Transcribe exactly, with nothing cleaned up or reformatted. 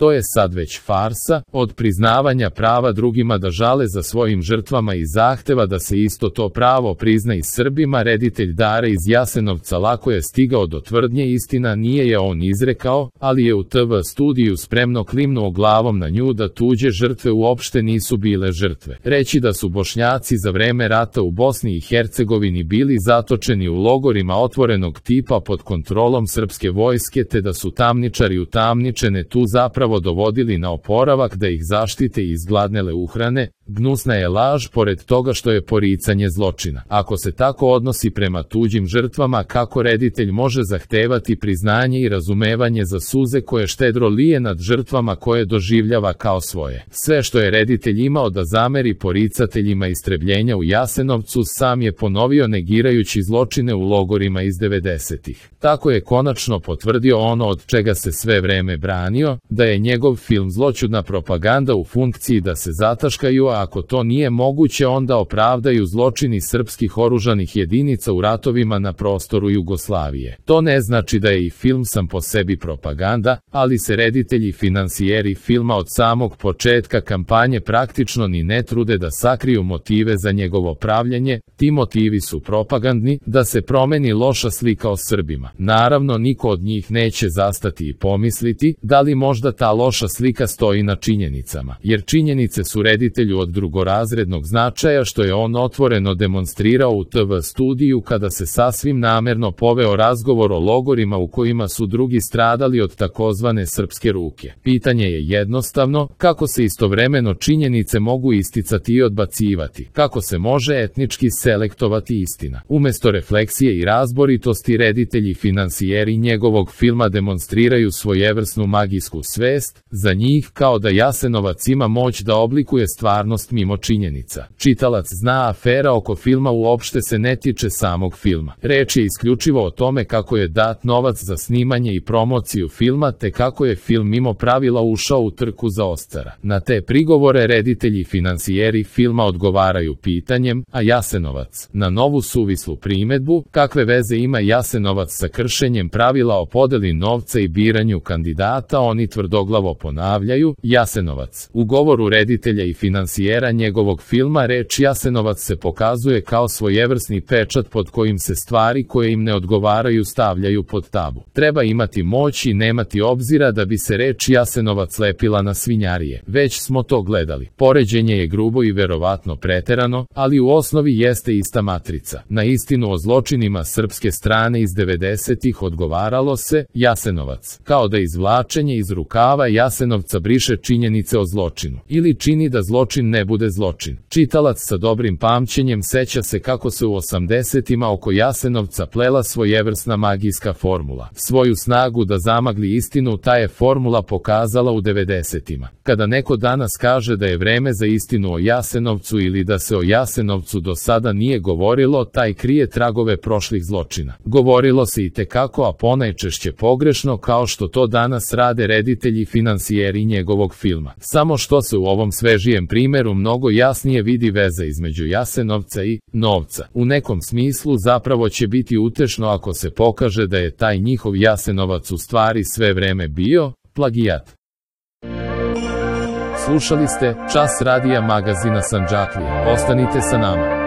To je sad već farsa, od priznavanja prava drugima da žale za svojim žrtvama i zahteva da se isto to pravo prizna i Srbima. Reditelj Dare iz Jasenovca lako je stigao do tvrdnje, istina nije je on izrekao, ali je u te ve studiju spremno klimnuo glavom na nju da tuđe žrtve uopšte nisu bile žrtve. Reći da su Bošnjaci za vreme rata u Bosni i Hercegovini bili zatočeni u logorima otvorenog tipa pod kontrolom srpske vojske te da su tamničari utamničene tu zapravo dovodili na oporavak da ih zaštite i izgladnele uhrane, gnusna je laž pored toga što je poricanje zločina. Ako se tako odnosi prema tuđim žrtvama, kako reditelj može zahtevati priznanje i razumevanje za suze koje štedro lije nad žrtvama koje doživljava kao svoje? Sve što je reditelj imao da zameri poricateljima istrebljenja u Jasenovcu sam je ponovio negirajući zločine u logorima iz devedesetih. Tako je konačno potvrdio ono od čega se sve vreme branio, da je njegov film zloćudna propaganda u funkciji da se zataškaju, a ako to nije moguće onda opravdaju zločini srpskih oružanih jedinica u ratovima na prostoru Jugoslavije. To ne znači da je i film sam po sebi propaganda, ali se reditelji i finansijeri filma od samog početka kampanje praktično ni ne trude da sakriju motive za njegovo pravljenje. Ti motivi su propagandni, da se promeni loša slika o Srbima. Naravno, niko od njih neće zastati i pomisliti da li možda ta loša slika stoji na činjenicama, jer činjenice su reditelju od drugorazrednog značaja, što je on otvoreno demonstrirao u te ve studiju kada se sasvim namerno poveo razgovor o logorima u kojima su drugi stradali od takozvane srpske ruke. Pitanje je jednostavno, kako se istovremeno činjenice mogu isticati i odbacivati, kako se može etnički selektovati istina. Umesto refleksije i razboritosti, reditelji i finansijeri njegovog filma demonstriraju svojevrsnu magijsku svest, za njih kao da Jasenovac ima moć da oblikuje stvarnost mimo činjenica. Čitalac zna, afera oko filma uopšte se ne tiče samog filma. Reč je isključivo o tome kako je dat novac za snimanje i promociju filma te kako je film mimo pravila ušao u trku za Oscara. Na te prigovore reditelji i finansijeri filma odgovaraju pitanjem, a Jasenovac? Na novu suvislu primedbu, kakve veze ima Jasenovac sa kršenjem pravila o podeli novca i biranju kandidata, oni tvrdoglavo ponavljaju, Jasenovac. U govoru reditelja i finansijera njegovog filma reč Jasenovac se pokazuje kao svojevrsni pečat pod kojim se stvari koje im ne odgovaraju stavljaju pod tabu. Treba imati moć i nemati obzira da bi se reč Jasenovac lepila na svinjarije. Već smo to gledali. Poređenje je grubo i verovatno preterano, ali u osnovi jeste ista matrica. Na istinu o zločinima srpske strane iz devedesetih odgovaralo se, Jasenovac. Kao da izvlačenje iz rukava Jasenovca briše činjenice o zločinu. Ili čini da zločin ne bude zločin. Čitalac sa dobrim pamćenjem seća se kako se u osamdesetima oko Jasenovca plela svojevrsna magijska formula. Svoju snagu da zamagli istinu ta je formula pokazala u devedesetima. Kada neko danas kaže da je vreme za istinu o Jasenovcu ili da se o Jasenovcu do sada nije govorilo, taj krije tragove prošlih zločina. Govorilo se i tekako, a ponajčešće pogrešno, kao što to danas rade reditelji i finansijeri njegovog filma. Samo što se u ovom svežijem primeru mnogo jasnije vidi veza između Jasenovca i novca. U nekom smislu zapravo će biti utešno ako se pokaže da je taj njihov Jasenovac u stvari sve vreme bio plagijat. Slušali ste Čas radija magazina Sandžaklija. Ostanite sa nama.